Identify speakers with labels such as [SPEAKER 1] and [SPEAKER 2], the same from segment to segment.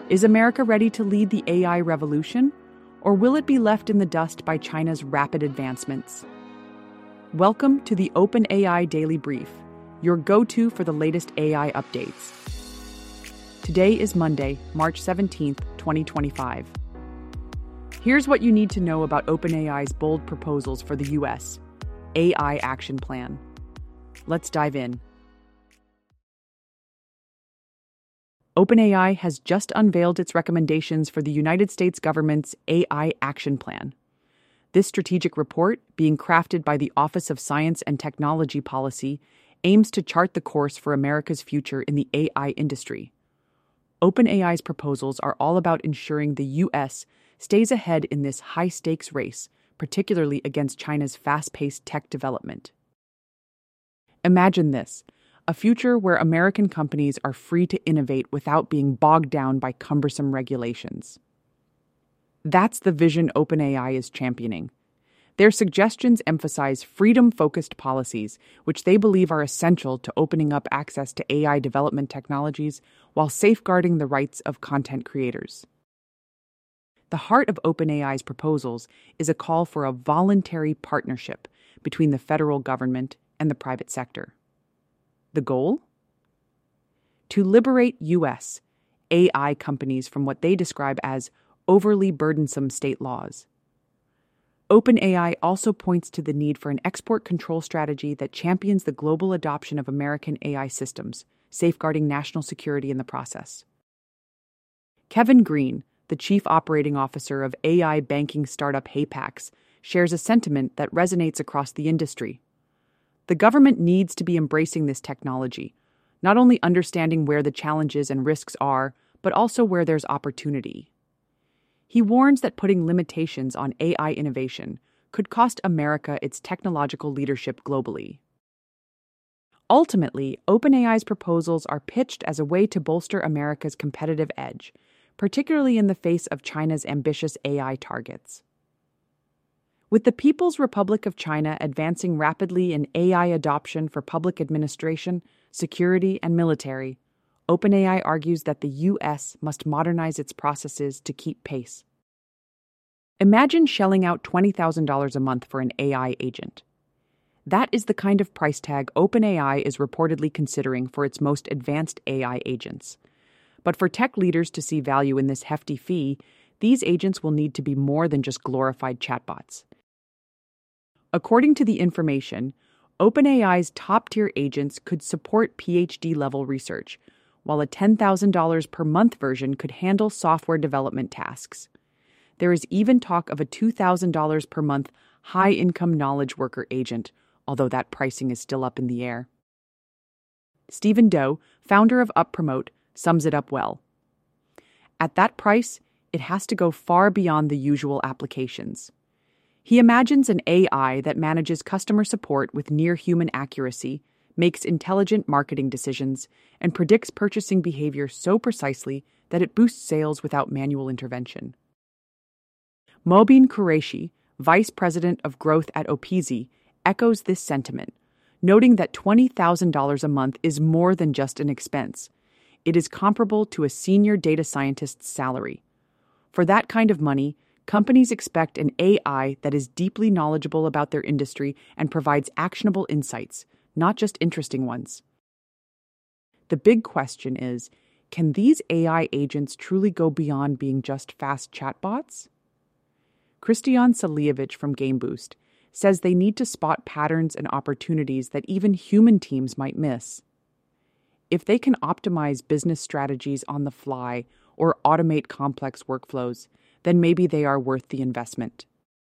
[SPEAKER 1] Is America ready to lead the AI revolution, or will it be left in the dust by China's rapid advancements? Welcome to the OpenAI Daily Brief, your go-to for the latest AI updates. Today is Monday, March 17th, 2025. Here's what you need to know about OpenAI's bold proposals for the U.S. AI Action Plan. Let's dive in. OpenAI has just unveiled its recommendations for the United States government's AI Action Plan. This strategic report, being crafted by the Office of Science and Technology Policy, aims to chart the course for America's future in the AI industry. OpenAI's proposals are all about ensuring the U.S. stays ahead in this high-stakes race, particularly against China's fast-paced tech development. Imagine this: a future where American companies are free to innovate without being bogged down by cumbersome regulations. That's the vision OpenAI is championing. Their suggestions emphasize freedom-focused policies, which they believe are essential to opening up access to AI development technologies while safeguarding the rights of content creators. The heart of OpenAI's proposals is a call for a voluntary partnership between the federal government and the private sector. The goal? To liberate U.S. AI companies from what they describe as overly burdensome state laws. OpenAI also points to the need for an export control strategy that champions the global adoption of American AI systems, safeguarding national security in the process. Kevin Green, the chief operating officer of AI banking startup Hapax, shares a sentiment that resonates across the industry. The government needs to be embracing this technology, not only understanding where the challenges and risks are, but also where there's opportunity. He warns that putting limitations on AI innovation could cost America its technological leadership globally. Ultimately, OpenAI's proposals are pitched as a way to bolster America's competitive edge, particularly in the face of China's ambitious AI targets. With the People's Republic of China advancing rapidly in AI adoption for public administration, security, and military, OpenAI argues that the U.S. must modernize its processes to keep pace. Imagine shelling out $20,000 a month for an AI agent. That is the kind of price tag OpenAI is reportedly considering for its most advanced AI agents. But for tech leaders to see value in this hefty fee, these agents will need to be more than just glorified chatbots. According to the information, OpenAI's top-tier agents could support PhD-level research, while a $10,000 per month version could handle software development tasks. There is even talk of a $2,000 per month high-income knowledge worker agent, although that pricing is still up in the air. Stephen Doe, founder of UpPromote, sums it up well. At that price, it has to go far beyond the usual applications. He imagines an AI that manages customer support with near-human accuracy, makes intelligent marketing decisions, and predicts purchasing behavior so precisely that it boosts sales without manual intervention. Mobeen Qureshi, vice president of growth at Opezi, echoes this sentiment, noting that $20,000 a month is more than just an expense. It is comparable to a senior data scientist's salary. For that kind of money, companies expect an AI that is deeply knowledgeable about their industry and provides actionable insights, not just interesting ones. The big question is, can these AI agents truly go beyond being just fast chatbots? Christian Salievich from GameBoost says they need to spot patterns and opportunities that even human teams might miss. If they can optimize business strategies on the fly or automate complex workflows, then maybe they are worth the investment.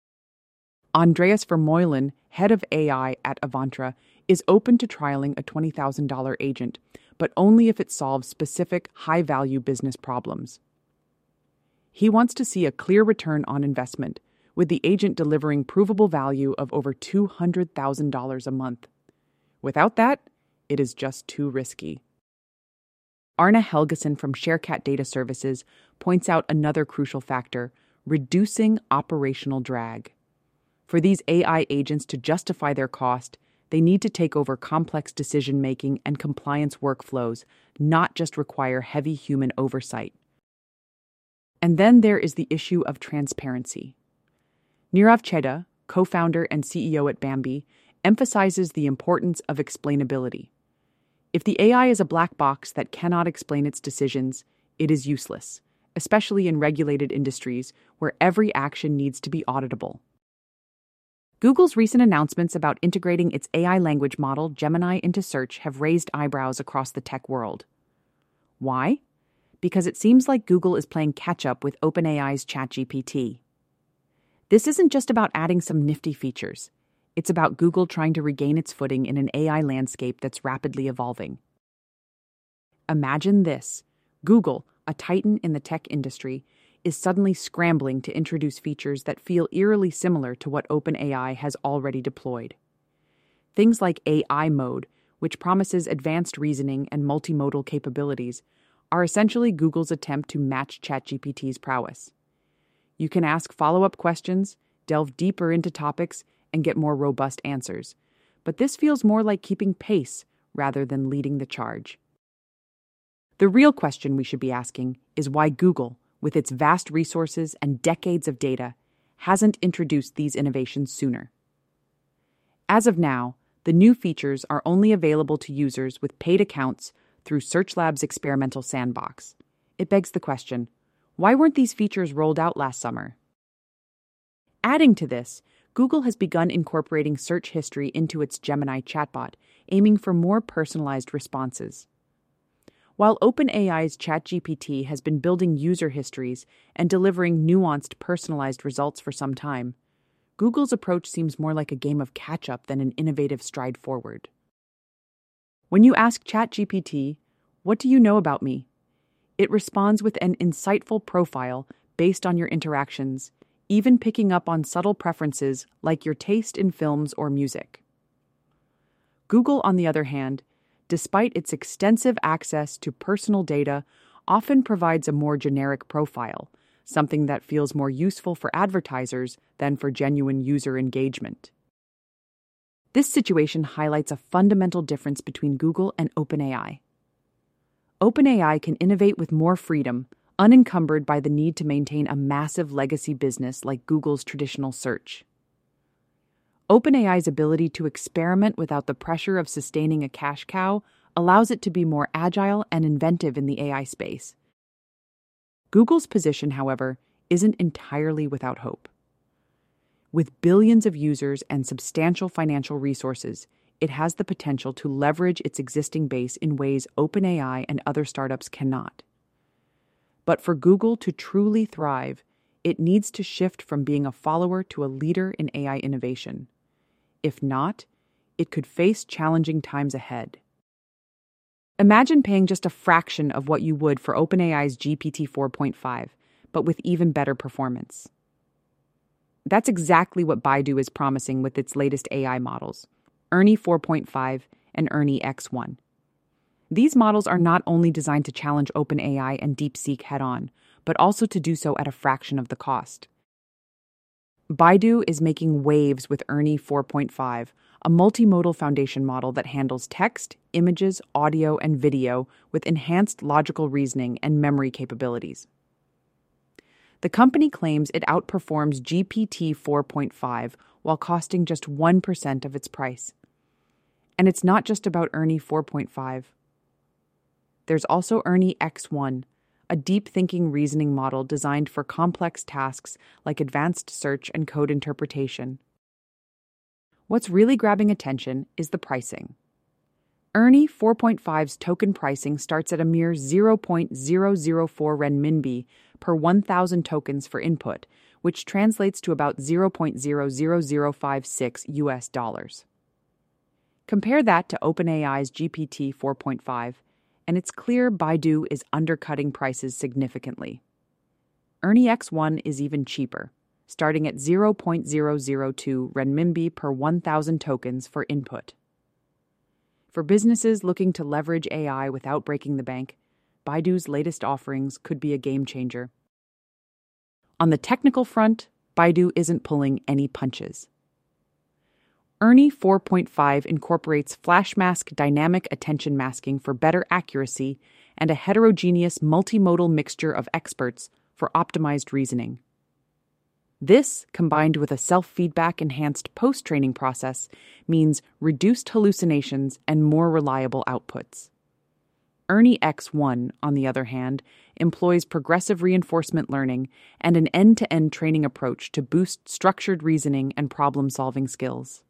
[SPEAKER 1] Andreas Vermeulen, head of AI at Avantra, is open to trialing a $20,000 agent, but only if it solves specific, high-value business problems. He wants to see a clear return on investment, with the agent delivering provable value of over $200,000 a month. Without that, it is just too risky. Arne Helgeson from Sharecat Data Services points out another crucial factor: reducing operational drag. For these AI agents to justify their cost, they need to take over complex decision-making and compliance workflows, not just require heavy human oversight. And then there is the issue of transparency. Nirav Chedda, co-founder and CEO at Bambi, emphasizes the importance of explainability. If the AI is a black box that cannot explain its decisions, it is useless, especially in regulated industries where every action needs to be auditable. Google's recent announcements about integrating its AI language model, Gemini, into search have raised eyebrows across the tech world. Why? Because it seems like Google is playing catch-up with OpenAI's ChatGPT. This isn't just about adding some nifty features. It's about Google trying to regain its footing in an AI landscape that's rapidly evolving. Imagine this. Google, a titan in the tech industry, is suddenly scrambling to introduce features that feel eerily similar to what OpenAI has already deployed. Things like AI Mode, which promises advanced reasoning and multimodal capabilities, are essentially Google's attempt to match ChatGPT's prowess. You can ask follow-up questions, delve deeper into topics, and get more robust answers. But this feels more like keeping pace rather than leading the charge. The real question we should be asking is why Google, with its vast resources and decades of data, hasn't introduced these innovations sooner. As of now, the new features are only available to users with paid accounts through SearchLab's experimental sandbox. It begs the question, why weren't these features rolled out last summer? Adding to this, Google has begun incorporating search history into its Gemini chatbot, aiming for more personalized responses. While OpenAI's ChatGPT has been building user histories and delivering nuanced, personalized results for some time, Google's approach seems more like a game of catch-up than an innovative stride forward. When you ask ChatGPT, "What do you know about me?" it responds with an insightful profile based on your interactions, even picking up on subtle preferences like your taste in films or music. Google, on the other hand, despite its extensive access to personal data, often provides a more generic profile, something that feels more useful for advertisers than for genuine user engagement. This situation highlights a fundamental difference between Google and OpenAI. OpenAI can innovate with more freedom, unencumbered by the need to maintain a massive legacy business like Google's traditional search. OpenAI's ability to experiment without the pressure of sustaining a cash cow allows it to be more agile and inventive in the AI space. Google's position, however, isn't entirely without hope. With billions of users and substantial financial resources, it has the potential to leverage its existing base in ways OpenAI and other startups cannot. But for Google to truly thrive, it needs to shift from being a follower to a leader in AI innovation. If not, it could face challenging times ahead. Imagine paying just a fraction of what you would for OpenAI's GPT 4.5, but with even better performance. That's exactly what Baidu is promising with its latest AI models, Ernie 4.5 and Ernie X1. These models are not only designed to challenge OpenAI and DeepSeek head-on, but also to do so at a fraction of the cost. Baidu is making waves with Ernie 4.5, a multimodal foundation model that handles text, images, audio, and video with enhanced logical reasoning and memory capabilities. The company claims it outperforms GPT 4.5 while costing just 1% of its price. And it's not just about Ernie 4.5. There's also Ernie X1, a deep-thinking reasoning model designed for complex tasks like advanced search and code interpretation. What's really grabbing attention is the pricing. Ernie 4.5's token pricing starts at a mere 0.004 renminbi per 1,000 tokens for input, which translates to about 0.00056 US dollars. Compare that to OpenAI's GPT 4.5, and it's clear Baidu is undercutting prices significantly. Ernie X1 is even cheaper, starting at 0.002 renminbi per 1,000 tokens for input. For businesses looking to leverage AI without breaking the bank, Baidu's latest offerings could be a game changer. On the technical front, Baidu isn't pulling any punches. Ernie 4.5 incorporates FlashMask dynamic attention masking for better accuracy and a heterogeneous multimodal mixture of experts for optimized reasoning. This, combined with a self-feedback enhanced post-training process, means reduced hallucinations and more reliable outputs. ERNIE X1, on the other hand, employs progressive reinforcement learning and an end-to-end training approach to boost structured reasoning and problem-solving skills.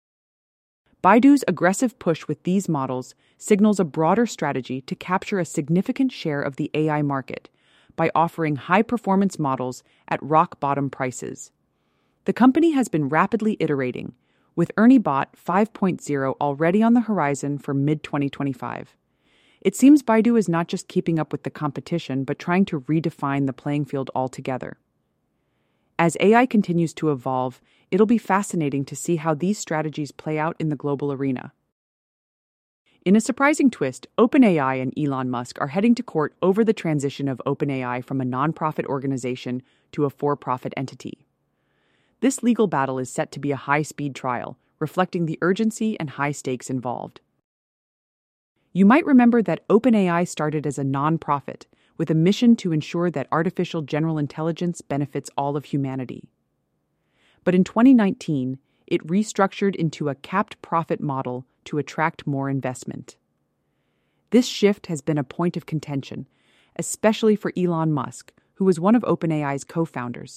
[SPEAKER 1] Baidu's aggressive push with these models signals a broader strategy to capture a significant share of the AI market by offering high-performance models at rock-bottom prices. The company has been rapidly iterating, with ERNIE-Bot 5.0 already on the horizon for mid-2025. It seems Baidu is not just keeping up with the competition, but trying to redefine the playing field altogether. As AI continues to evolve, it'll be fascinating to see how these strategies play out in the global arena. In a surprising twist, OpenAI and Elon Musk are heading to court over the transition of OpenAI from a nonprofit organization to a for-profit entity. This legal battle is set to be a high-speed trial, reflecting the urgency and high stakes involved. You might remember that OpenAI started as a nonprofit, with a mission to ensure that artificial general intelligence benefits all of humanity. But in 2019, it restructured into a capped profit model to attract more investment. This shift has been a point of contention, especially for Elon Musk, who was one of OpenAI's co-founders.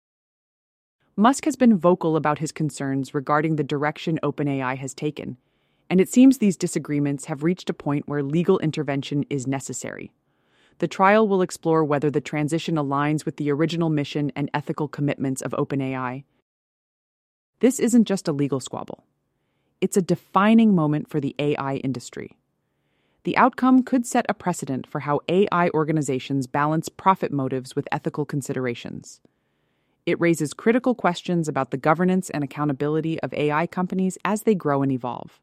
[SPEAKER 1] Musk has been vocal about his concerns regarding the direction OpenAI has taken, and it seems these disagreements have reached a point where legal intervention is necessary. The trial will explore whether the transition aligns with the original mission and ethical commitments of OpenAI. This isn't just a legal squabble. It's a defining moment for the AI industry. The outcome could set a precedent for how AI organizations balance profit motives with ethical considerations. It raises critical questions about the governance and accountability of AI companies as they grow and evolve.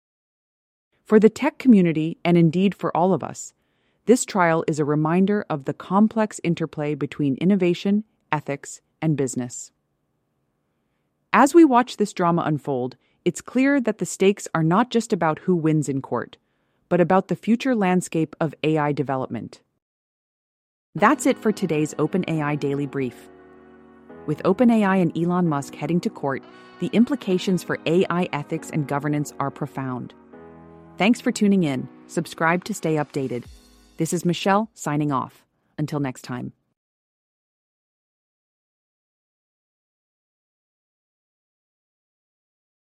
[SPEAKER 1] For the tech community, and indeed for all of us, this trial is a reminder of the complex interplay between innovation, ethics, and business. As we watch this drama unfold, it's clear that the stakes are not just about who wins in court, but about the future landscape of AI development. That's it for today's OpenAI Daily Brief. With OpenAI and Elon Musk heading to court, the implications for AI ethics and governance are profound. Thanks for tuning in. Subscribe to stay updated. This is Michelle signing off. Until next time.